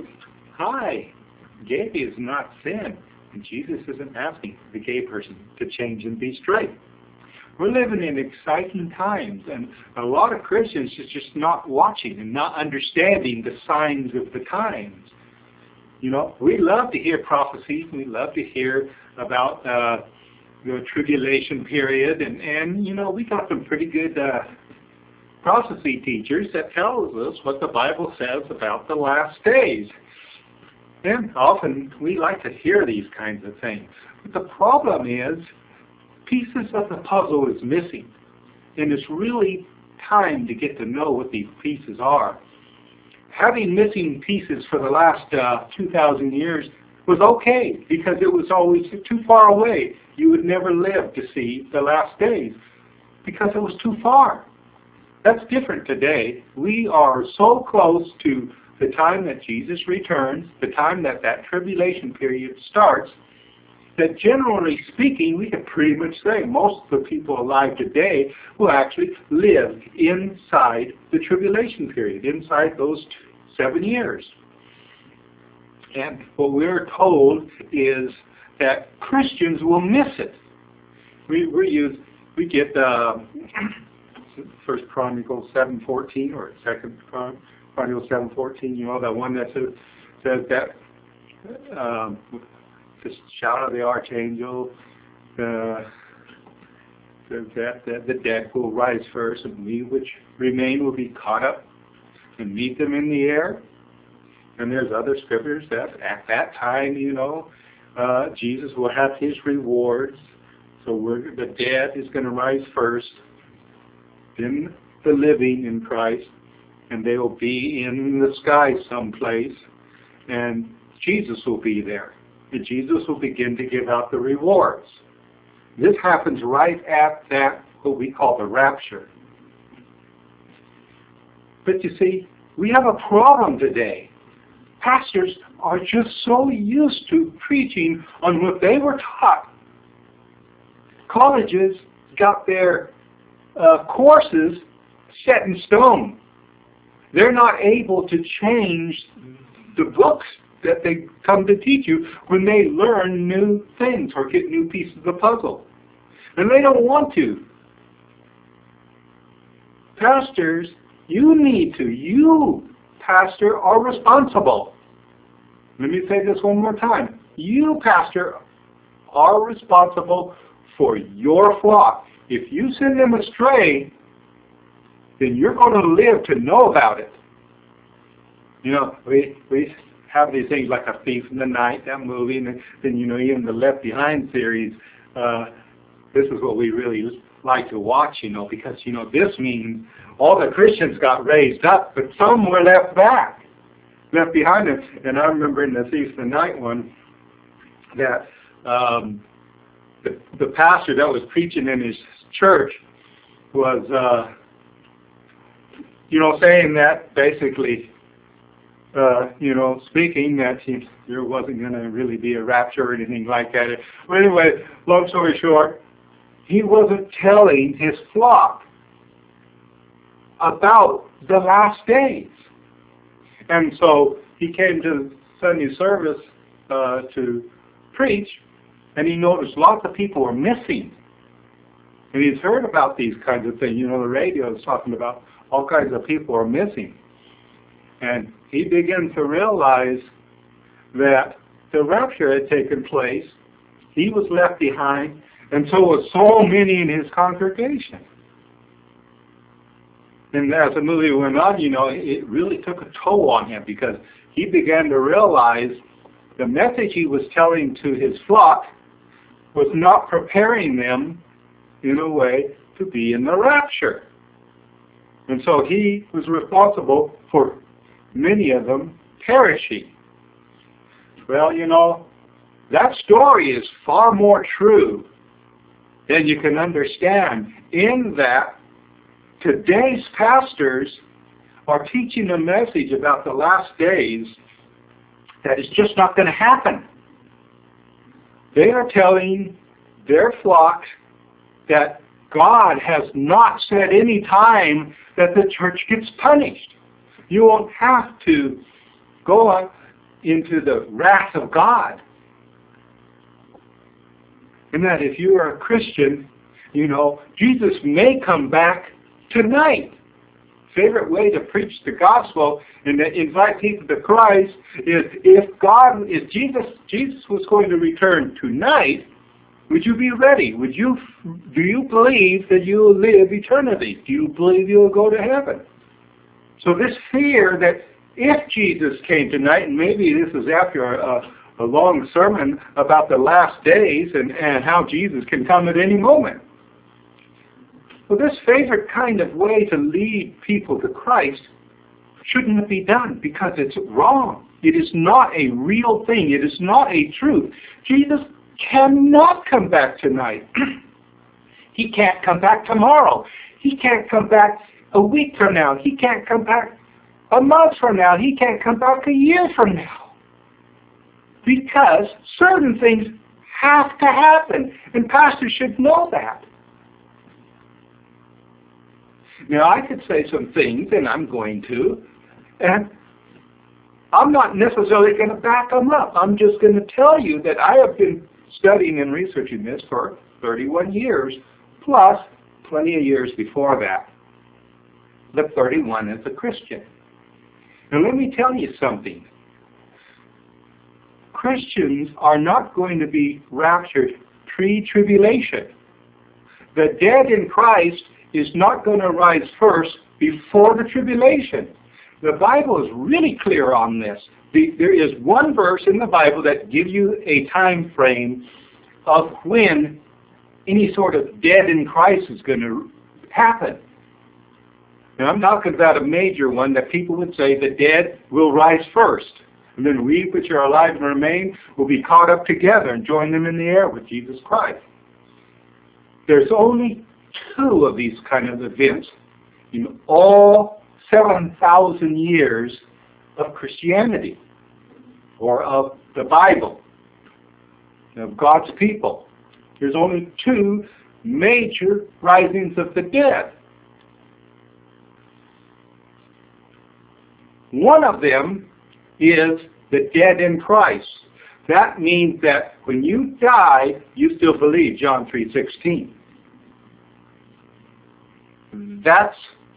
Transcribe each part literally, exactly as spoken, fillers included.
Hi, gay is not sin. And Jesus isn't asking the gay person to change and be straight. We're living in exciting times, and a lot of Christians is just not watching and not understanding the signs of the times. You know, we love to hear prophecies. We love to hear about uh, the tribulation period, and, and, you know, we got some pretty good uh, prophecy teachers that tells us what the Bible says about the last days. And often we like to hear these kinds of things. But the problem is, pieces of the puzzle is missing. And it's really time to get to know what these pieces are. Having missing pieces for the last uh, two thousand years was okay, because it was always too far away. You would never live to see the last days, because it was too far. That's different today. We are so close to the time that Jesus returns, the time that that tribulation period starts, that generally speaking, we can pretty much say most of the people alive today will actually live inside the tribulation period, inside those seven years. And what we're told is that Christians will miss it. We we use we get uh, First Chronicles seven fourteen or Second Chronicles seven fourteen. You know, that one that says, says that. Um, The shout of the archangel, uh, says that, that the dead will rise first, and we which remain will be caught up and meet them in the air. And there's other scriptures that at that time, you know, uh, Jesus will have his rewards. So we're, the dead is going to rise first, then the living in Christ, and they will be in the sky someplace, and Jesus will be there. And Jesus will begin to give out the rewards. This happens right at that, what we call the rapture. But you see, we have a problem today. Pastors are just so used to preaching on what they were taught. Colleges got their uh, courses set in stone. They're not able to change the books that they come to teach you when they learn new things or get new pieces of the puzzle. And they don't want to. Pastors, you need to. You, pastor, are responsible. Let me say this one more time. You, pastor, are responsible for your flock. If you send them astray, then you're going to live to know about it. You know, we we have these things like A Thief in the Night, that movie, and then, you know, even the Left Behind series. Uh, this is what we really like to watch, you know, because, you know, this means all the Christians got raised up, but some were left back, left behind. Them. And I remember in the Thief in the Night one that um, the, the pastor that was preaching in his church was, uh, you know, saying that basically, Uh, you know, speaking that he, there wasn't going to really be a rapture or anything like that. But anyway, long story short, he wasn't telling his flock about the last days. And so he came to Sunday service uh, to preach, and he noticed lots of people were missing. And he's heard about these kinds of things. You know, the radio is talking about all kinds of people are missing. And he began to realize that the rapture had taken place. He was left behind, and so was so many in his congregation. And as the movie went on, you know, it really took a toll on him, because he began to realize the message he was telling to his flock was not preparing them in a way to be in the rapture. And so he was responsible for many of them perishing. Well, you know, that story is far more true than you can understand, in that today's pastors are teaching a message about the last days that is just not going to happen. They are telling their flocks that God has not said any time that the church gets punished. You won't have to go on into the wrath of God. And that if you are a Christian, you know, Jesus may come back tonight. Favorite way to preach the gospel and to invite people to Christ is if God, if Jesus, Jesus was going to return tonight, would you be ready? Would you, do you believe that you will live eternity? Do you believe you will go to heaven? So this fear that if Jesus came tonight, and maybe this is after a, a long sermon about the last days and, and how Jesus can come at any moment. Well, this favorite kind of way to lead people to Christ shouldn't be done because it's wrong. It is not a real thing. It is not a truth. Jesus cannot come back tonight. He can't come back tomorrow. He can't come back a week from now. He can't come back a month from now. He can't come back a year from now. Because certain things have to happen. And pastors should know that. Now, I could say some things, and I'm going to, and I'm not necessarily going to back them up. I'm just going to tell you that I have been studying and researching this for thirty-one years, plus plenty of years before that, but thirty-one as a Christian. Now, let me tell you something. Christians are not going to be raptured pre-tribulation. The dead in Christ is not going to rise first before the tribulation. The Bible is really clear on this. The, there is one verse in the Bible that gives you a time frame of when any sort of dead in Christ is going to happen. Now, I'm talking about a major one that people would say the dead will rise first. And then we which are alive and remain will be caught up together and join them in the air with Jesus Christ. There's only two of these kind of events in all seven thousand years of Christianity, or of the Bible, of God's people. There's only two major risings of the dead. One of them is the dead in Christ. That means that when you die, you still believe, John three sixteen. That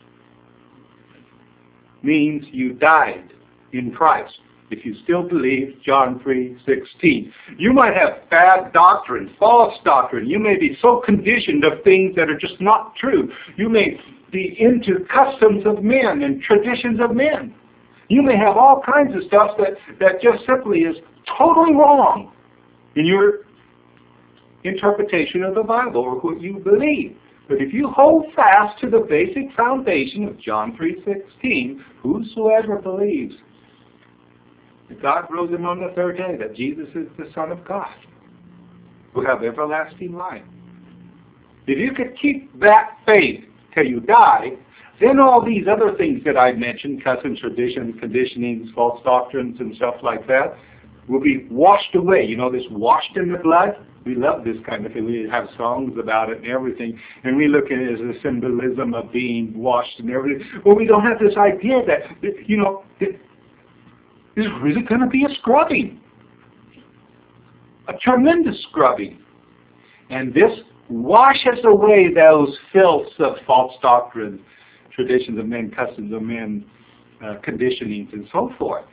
means you died in Christ. If you still believe John three sixteen. You might have bad doctrine, false doctrine. You may be so conditioned of things that are just not true. You may be into customs of men and traditions of men. You may have all kinds of stuff that, that just simply is totally wrong in your interpretation of the Bible or what you believe. But if you hold fast to the basic foundation of John three sixteen, whosoever believes that God rose him on the third day, that Jesus is the Son of God, will have everlasting life. If you could keep that faith till you die, then all these other things that I mentioned, customs, traditions, conditionings, false doctrines, and stuff like that, will be washed away. You know, this washed in the blood? We love this kind of thing. We have songs about it and everything. And we look at it as a symbolism of being washed and everything. Well, we don't have this idea that, you know, that there's really going to be a scrubbing. A tremendous scrubbing. And this washes away those filths of false doctrines, traditions of men, customs of men, uh, conditionings, and so forth.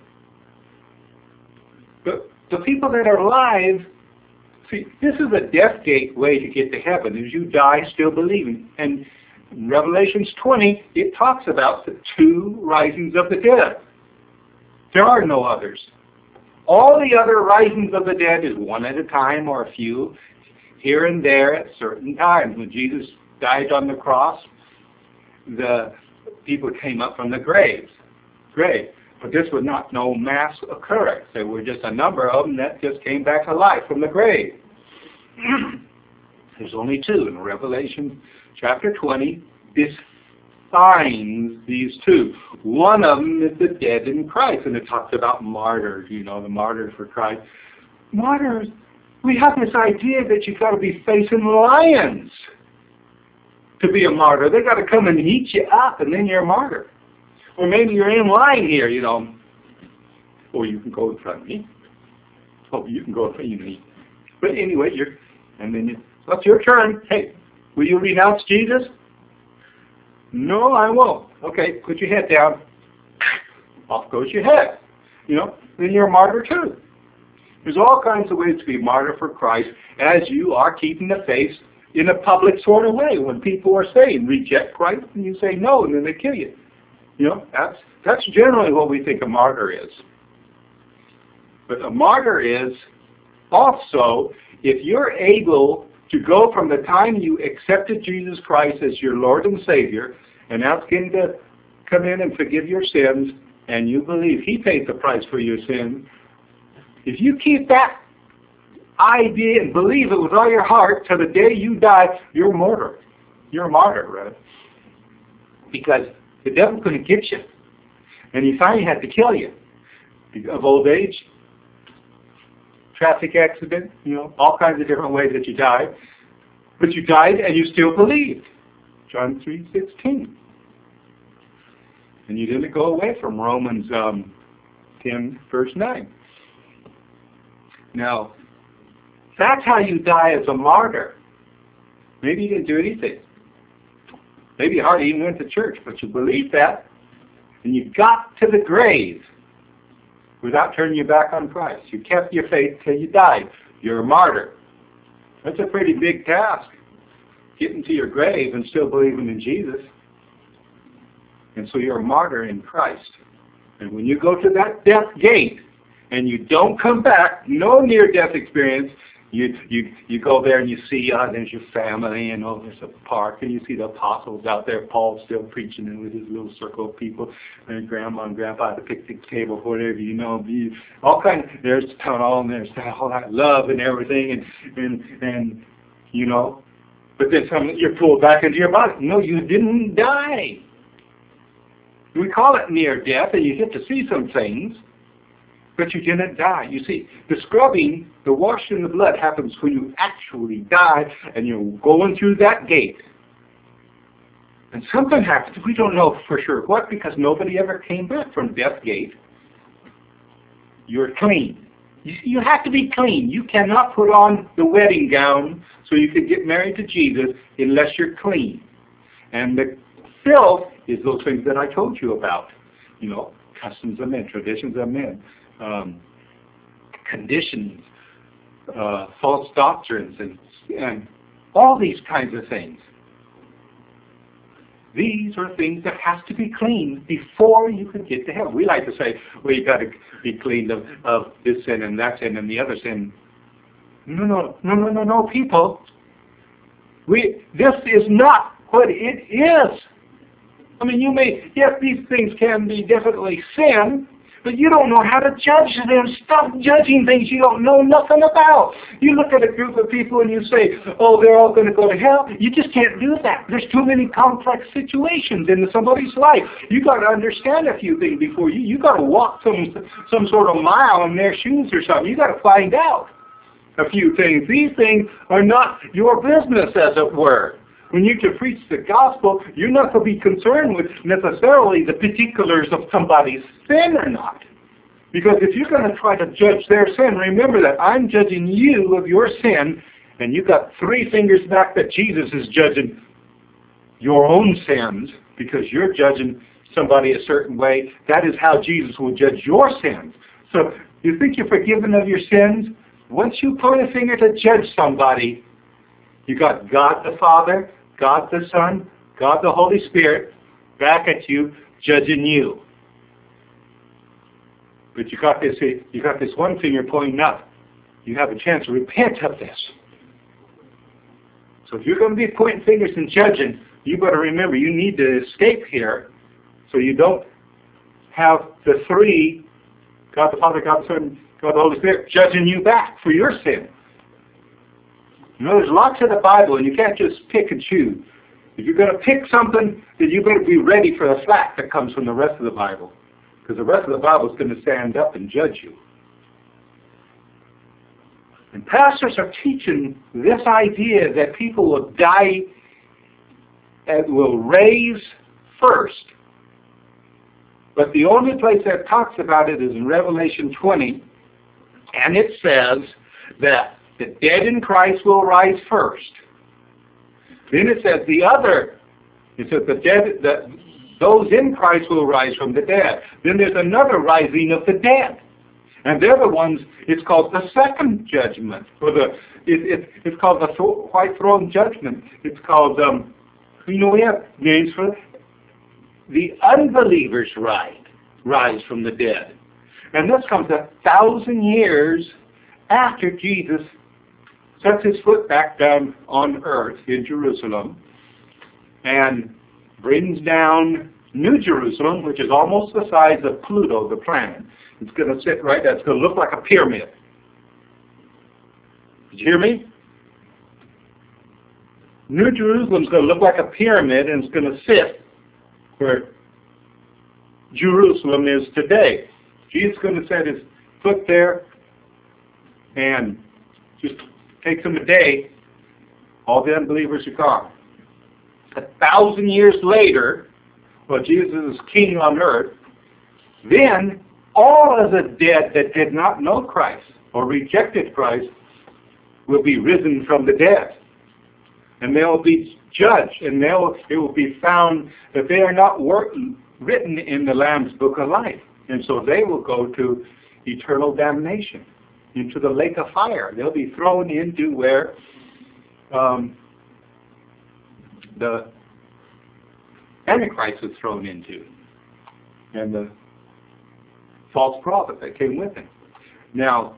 But the people that are alive, see, this is a death gate way to get to heaven, is you die still believing. And in Revelations twenty, it talks about the two risings of the dead. There are no others. All the other risings of the dead is one at a time or a few here and there at certain times. When Jesus died on the cross, the people came up from the graves. Grave. But this was not no mass occurrence. There were just a number of them that just came back alive from the grave. There's only two. In Revelation chapter twenty, defines these two. One of them is the dead in Christ, and it talks about martyrs, you know, the martyrs for Christ. Martyrs, we have this idea that you've got to be facing lions to be a martyr. They've got to come and eat you up, and then you're a martyr. Or maybe you're in line here, you know. or you can go in front of me. Oh, you can go in front of me. But anyway, you're, and then you, well, it's your turn. Hey, will you renounce Jesus? No, I won't. Okay, put your head down. Off goes your head. You know, then you're a martyr too. There's all kinds of ways to be a martyr for Christ as you are keeping the faith in a public sort of way. When people are saying reject Christ, and you say no, and then they kill you. You know, that's that's generally what we think a martyr is. But a martyr is also if you're able to go from the time you accepted Jesus Christ as your Lord and Savior and ask Him to come in and forgive your sins, and you believe He paid the price for your sins, if you keep that idea and believe it with all your heart till the day you die, you're a martyr. You're a martyr, rather. Because the devil's going to get you. And he finally had to kill you. Of old age, traffic accident, you know, all kinds of different ways that you died. But you died and you still believed. John three sixteen. And you didn't go away from Romans um, ten, verse nine. Now, that's how you die as a martyr. Maybe you didn't do anything. Maybe you hardly even went to church, but you believed that, and you got to the grave without turning your back on Christ. You kept your faith till you died. You're a martyr. That's a pretty big task, getting to your grave and still believing in Jesus. And so you're a martyr in Christ. And when you go to that death gate and you don't come back, no near-death experience, you you you go there and you see, uh, there's your family, and oh, there's a park, and you see the apostles out there, Paul still preaching and with his little circle of people, and grandma and grandpa at the picnic table, whatever, you know, you, all kinds, there's the tunnel, and there's all that love and everything, and, and, and you know, but then some, you're pulled back into your body. No, you didn't die. We call it near death, and you get to see some things, but you didn't die. You see, the scrubbing, the washing in the blood happens when you actually die, and you're going through that gate. And something happens. We don't know for sure what, because nobody ever came back from death gate. You're clean. You, you have to be clean. You cannot put on the wedding gown so you can get married to Jesus unless you're clean. And the filth is those things that I told you about. You know, customs of men, traditions of men, um, conditions, uh, false doctrines, and, and all these kinds of things. These are things that have to be cleaned before you can get to heaven. We like to say, well, you got to be cleaned of, of this sin and that sin and the other sin. No, no, no, no, no, no, people. We, this is not what it is. I mean, you may, yes, these things can be definitely sin, but you don't know how to judge them. Stop judging things you don't know nothing about. You look at a group of people and you say, oh, they're all going to go to hell. You just can't do that. There's too many complex situations in somebody's life. You got to understand a few things before you. You got to walk some some sort of mile in their shoes or something. You got to find out a few things. These things are not your business, as it were. When you can preach the gospel, you're not going to be concerned with necessarily the particulars of somebody's sin or not. Because if you're going to try to judge their sin, remember that I'm judging you of your sin, and you've got three fingers back that Jesus is judging your own sins, because you're judging somebody a certain way. That is how Jesus will judge your sins. So you think you're forgiven of your sins? Once you point a finger to judge somebody, you got God the Father, God the Son, God the Holy Spirit back at you, judging you. But you got this, you got this one finger pointing up. You have a chance to repent of this. So if you're going to be pointing fingers and judging, you better remember you need to escape here, so you don't have the three, God the Father, God the Son, God the Holy Spirit, judging you back for your sin. You know, there's lots of the Bible, and you can't just pick and choose. If you're going to pick something, then you better be ready for the slack that comes from the rest of the Bible. Because the rest of the Bible is going to stand up and judge you. And pastors are teaching this idea that people will die and will raise first. But the only place that talks about it is in Revelation twenty, and it says that the dead in Christ will rise first. Then it says the other, it says the dead, the, those in Christ will rise from the dead. Then there's another rising of the dead. And they're the ones, it's called the second judgment. Or the, it, it, it's called the th- white throne judgment. It's called, um, you know, we have names for it. The unbelievers rise, rise from the dead. And this comes a thousand years after Jesus sets his foot back down on earth in Jerusalem and brings down New Jerusalem, which is almost the size of Pluto, the planet. It's going to sit right there. It's going to look like a pyramid. Did you hear me? New Jerusalem's going to look like a pyramid, and it's going to sit where Jerusalem is today. Jesus is going to set his foot there, and just takes him a day. All the unbelievers are gone. A thousand years later, well, Jesus is king on earth. Then all of the dead that did not know Christ or rejected Christ will be risen from the dead. And they'll be judged, and they'll, it will be found that they are not wor- written in the Lamb's Book of Life. And so they will go to eternal damnation, into the lake of fire. They'll be thrown into where um, the Antichrist was thrown into, and the false prophet that came with him. Now,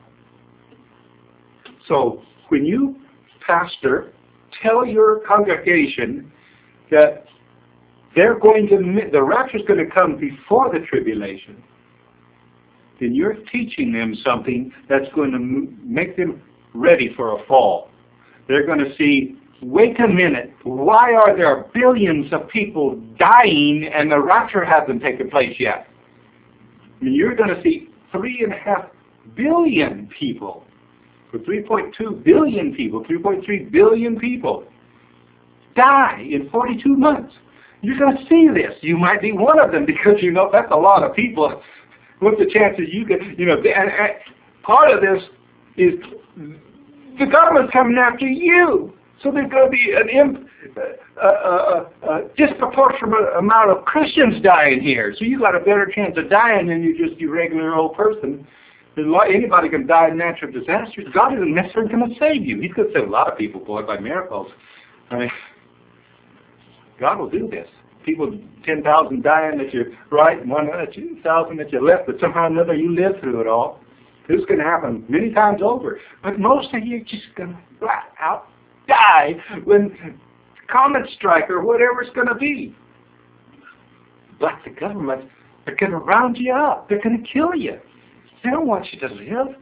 so when you, pastor, tell your congregation that they're going to, the rapture is going to come before the tribulation, then you're teaching them something that's going to make them ready for a fall. They're going to see, wait a minute, why are there billions of people dying and the rapture hasn't taken place yet? I mean, you're going to see three and a half billion people, or three point two billion people, three point three billion people die in forty-two months. You're going to see this. You might be one of them because, you know, that's a lot of people. What's the chances you get, you know, and, and part of this is the government's coming after you. So there's going to be an imp, uh, uh, uh, uh, disproportionate amount of Christians dying here. So you got a better chance of dying than you just your regular old person. Anybody can die in natural disasters. God isn't necessarily going to save you. He's going to save a lot of people, boy, by miracles. I mean, God will do this. People, ten thousand dying that you're right, and one thousand that you left, but somehow or another you live through it all. This is going to happen many times over. But most of you are just going to flat out die when comet strike or whatever it's going to be. But the government, they're going to round you up. They're going to kill you. They don't want you to live.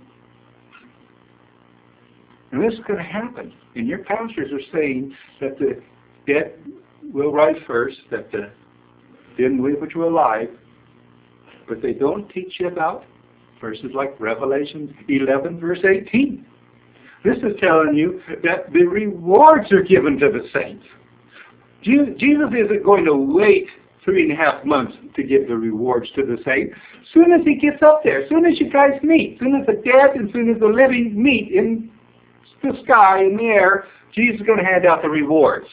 And this is going to happen. And your pastors are saying that the dead will rise first, that the didn't live which were alive, but they don't teach you about verses like Revelation eleven, verse eighteen. This is telling you that the rewards are given to the saints. Jesus isn't going to wait three and a half months to give the rewards to the saints. As soon as he gets up there, as soon as you guys meet, as soon as the dead and as soon as the living meet in the sky, in the air, Jesus is going to hand out the rewards.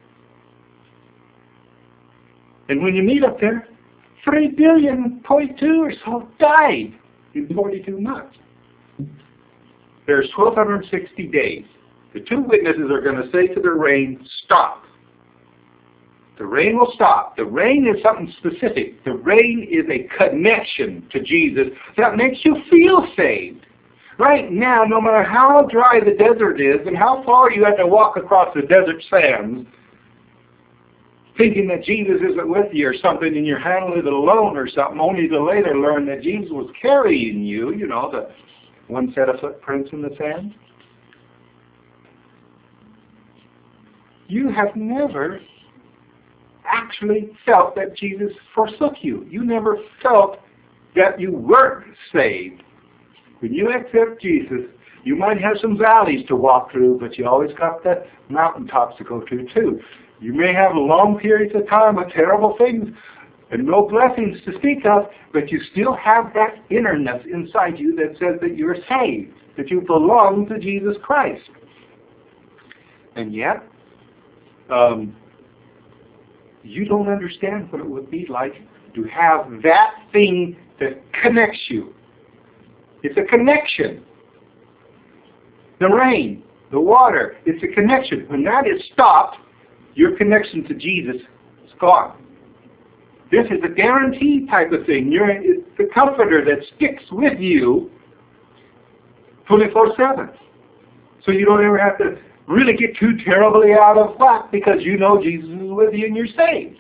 And when you meet up there, three billion point two or so died in forty-two months. There's one thousand two hundred sixty days. The two witnesses are going to say to the rain, stop. The rain will stop. The rain is something specific. The rain is a connection to Jesus that makes you feel saved. Right now, no matter how dry the desert is and how far you have to walk across the desert sands, thinking that Jesus isn't with you or something and you're handling it alone or something, only to later learn that Jesus was carrying you, you know, the one set of footprints in the sand. You have never actually felt that Jesus forsook you. You never felt that you weren't saved. When you accept Jesus, you might have some valleys to walk through, but you always got the mountaintops to go to too. You may have long periods of time of terrible things, and no blessings to speak of, but you still have that innerness inside you that says that you're saved, that you belong to Jesus Christ. And yet, um, you don't understand what it would be like to have that thing that connects you. It's a connection. The rain, the water, it's a connection. When that is stopped, your connection to Jesus is gone. This is a guaranteed type of thing. You're, it's the comforter that sticks with you twenty-four seven. So you don't ever have to really get too terribly out of whack because you know Jesus is with you and you're saved.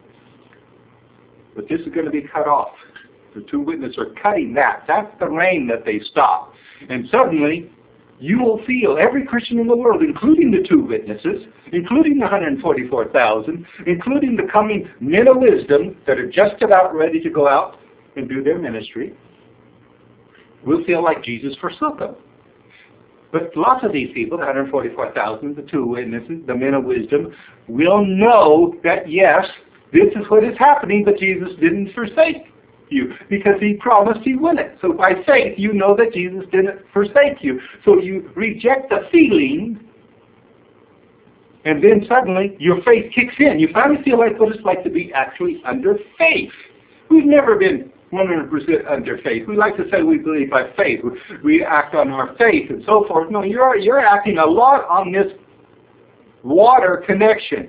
But this is going to be cut off. The two witnesses are cutting that. That's the rain that they stop. And suddenly, you will feel, every Christian in the world, including the two witnesses, including the one hundred forty-four thousand, including the coming men of wisdom that are just about ready to go out and do their ministry, will feel like Jesus forsook them. But lots of these people, the one hundred forty-four thousand, the two witnesses, the men of wisdom, will know that, yes, this is what is happening, but Jesus didn't forsake you because he promised he wouldn't. So by faith, you know that Jesus didn't forsake you. So you reject the feeling, and then suddenly your faith kicks in. You finally feel like what it's like to be actually under faith. We've never been one hundred percent under faith. We like to say we believe by faith. We act on our faith and so forth. No, you're, you're acting a lot on this water connection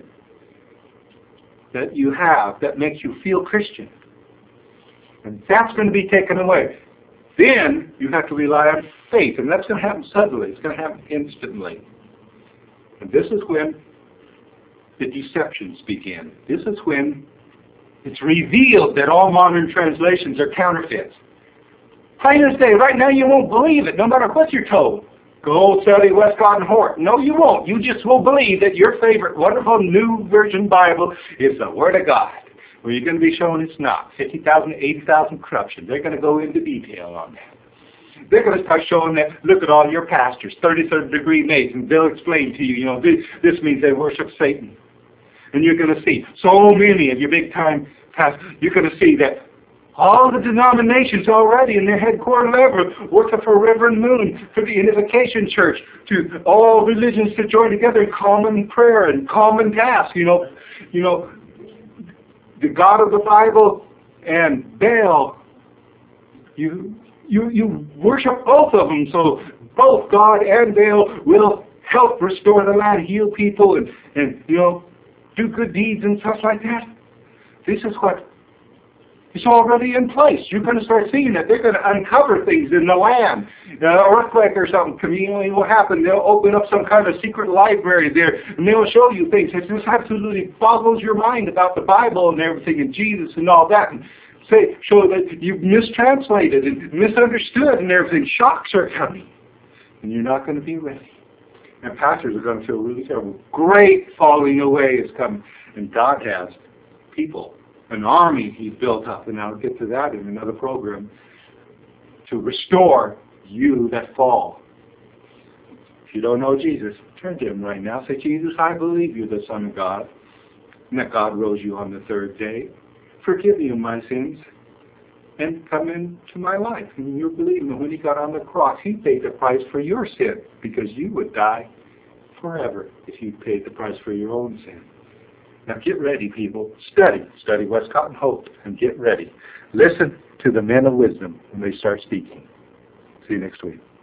that you have that makes you feel Christian. And that's going to be taken away. Then you have to rely on faith. And that's going to happen suddenly. It's going to happen instantly. And this is when the deceptions begin. This is when it's revealed that all modern translations are counterfeits. Plain as day. Right now you won't believe it, no matter what you're told. Go study Westcott and Hort. No, you won't. You just will believe that your favorite wonderful New Version Bible is the Word of God. Well, you're going to be shown it's not. fifty thousand, eighty thousand corruption. They're going to go into detail on that. They're going to start showing that, look at all your pastors, thirty-third degree Masons. They'll explain to you, you know, this, this means they worship Satan. And you're going to see so many of your big-time pastors, you're going to see that all the denominations already in their headquarter level, working for Reverend Moon, for the Unification Church, to all religions to join together in common prayer and common task, you know, you know, the God of the Bible and Baal, you you you worship both of them, so both God and Baal will help restore the land, heal people, and, and you know, do good deeds and stuff like that. This is what is already in place. You're going to start seeing that. They're going to uncover things in the land. An earthquake or something communally will happen. They'll open up some kind of secret library there, and they'll show you things. It just absolutely boggles your mind about the Bible and everything and Jesus and all that. And say, show that you've mistranslated and misunderstood and everything. Shocks are coming. And you're not going to be ready. And pastors are going to feel really terrible. Great falling away is coming. And God has people, an army he's built up, and I'll get to that in another program, to restore you that fall. If you don't know Jesus, turn to him right now. Say, Jesus, I believe you're the Son of God, and that God rose you on the third day. Forgive me of my sins, and come into my life. And you're believing that when he got on the cross, he paid the price for your sin, because you would die forever if you paid the price for your own sin. Now get ready, people. Study. Study Westcott and Hort, and get ready. Listen to the men of wisdom when they start speaking. See you next week.